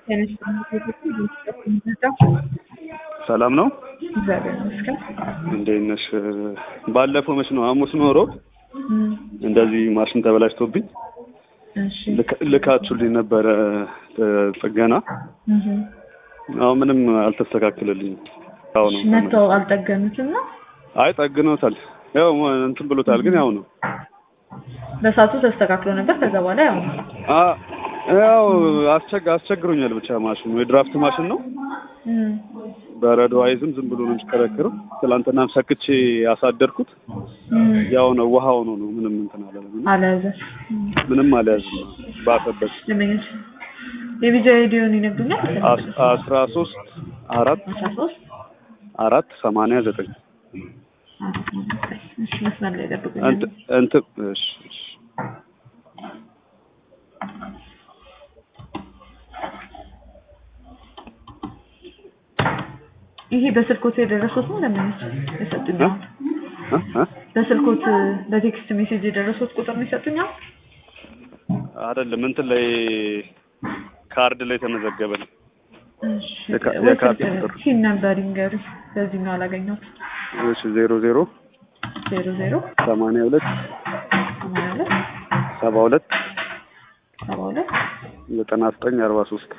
ሰላም ነው። እግዚአብሔር ይመስገን። እንዴት ነሽ? ባለፈው መች ነው ሐሙስ ነው ሮብ እንደዚህ ማሽን ተበላሽቶብኝ እሺ ልካችሁልኝ ነበረ ጥገና። አሁን ምንም አልተስተካከለልኝም። አሁን ነው መተው አልጠገኑትም ነው? አይ ጠግነውታል። ያው እንትን ብሎታል ግን ያው ነው በሳቱ ተስተካክሎ ነበር። ከዛ በኋላ ያው አስቸግሮኛል ብቻ ማሽኑ የድራፍት ማሽን ነው። በረዶ አይዝም ዝም ብሎ ነው የሚሽከረከረው። ትላንትናም ሰክቼ ያሳደርኩት ያው ነው ውሃው ነው ምንም እንትን አላዘም ምንም አልያዝም ባፈበት ለምን የቪዲዮ አይዲዮን ይነግሩኛል 13 4 89 እሺ መስመር ላይ ደብቁኝ እሺ ይሄ በስልኮት የደረሱት ነው ለምን የሰጡኛል? በስልኮት በቴክስት ሜሴጅ የደረሱት ቁጥር ነው የሰጡኛል? አይደለም እንትን ላይ ካርድ ላይ ተመዘገበ ነው። እሺ የካርድ ቁጥር ሲን ነበር ይንገሩ። በዚህ ነው አላገኘሁት። እሺ 00 82 72 9943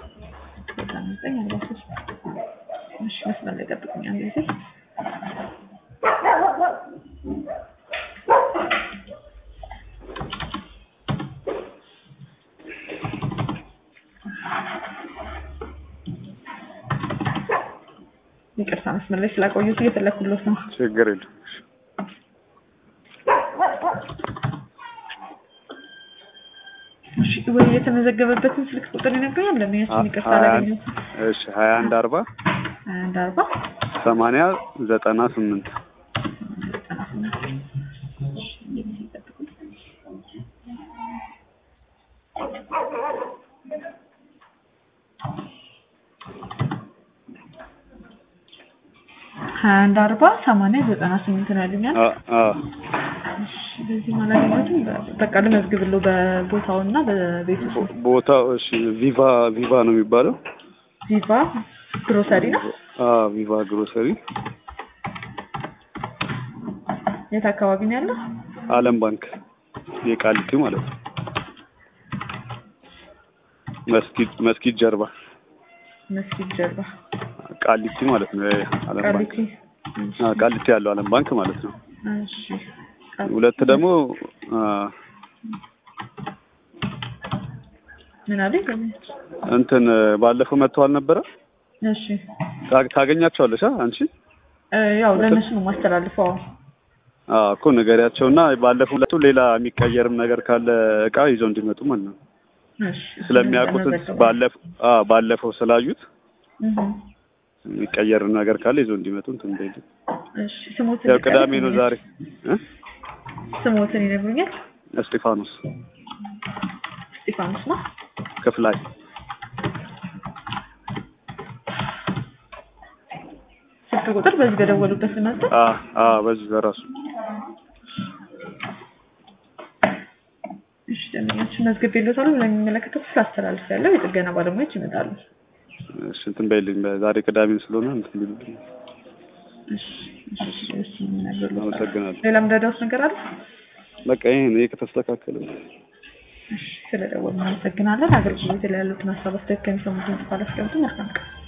እሺ መስመር ላይ ደብቁኝ አንዴ። ይቅርታ መስመር ላይ ስላቆዩት እየፈለኩለት ነው። ችግር የለም። እሺ ወይ የተመዘገበበትን ስልክ ቁጥር ይነግሩኛል? ለምን ያችን ይቅርታ አላገኘሁት። እሺ 21 40 80 98 21 40 80 98 ነው ያሉኛል። በዚህ ማላገኘሁትም በቃ ልመዝግብልዎ በቦታውና በቤቱ ቦታው። እሺ ቪቫ ነው የሚባለው። ቪቫ ግሮሰሪ ነው። ቪቫ ግሮሰሪ የት አካባቢ ነው ያለው? ዓለም ባንክ የቃሊቲ ማለት ነው። መስጊድ ጀርባ ቃሊቲ ማለት ነው። ዓለም ባንክ ቃሊቲ ያለው ዓለም ባንክ ማለት ነው። እሺ ሁለት ደግሞ ምን አለኝ እንትን ባለፈው መጥተዋል ነበረ። እሺ ታገኛቸዋለሽ አንቺ? ያው ለነሱ ነው ማስተላልፈው። እኮ ንገሪያቸውና ባለፈው ሁለቱ ሌላ የሚቀየርም ነገር ካለ እቃ ይዘው እንዲመጡ ማለት ነው። እሺ ስለሚያውቁት ባለፈው ስላዩት የሚቀየር ነገር ካለ ይዘው እንዲመጡ እንትን በይልኝ። እሺ ስሞትን ያው ቅዳሜ ነው ዛሬ። ስሞትን ይነግሩኛል? እስጢፋኖስ ነው ክፍላይ። ስልክ ቁጥር በዚህ በደወሉበት ልመጣ? በዚህ በራሱ። እሺ ደንበኛችን መዝግቤልዎታል። ለሚመለከተው ክፍል አስተላልፌያለሁ። የጥገና ባለሙያዎች ይመጣሉ። እሺ እንትን በይልኝ ዛሬ ቅዳሜ ስለሆነ እንትን ቢልኝ። እሺ አመሰግናለሁ። ሌላ ምንዳዳውስ ነገር አለ? በቃ ይሄ ከተስተካከለ። እሺ ስለደወሉ እናመሰግናለን። አገልግሎት ላይ ያሉትን ሀሳብ አስተያየት ከሚሰሙት ባለስልጣናት መልካም ቀን።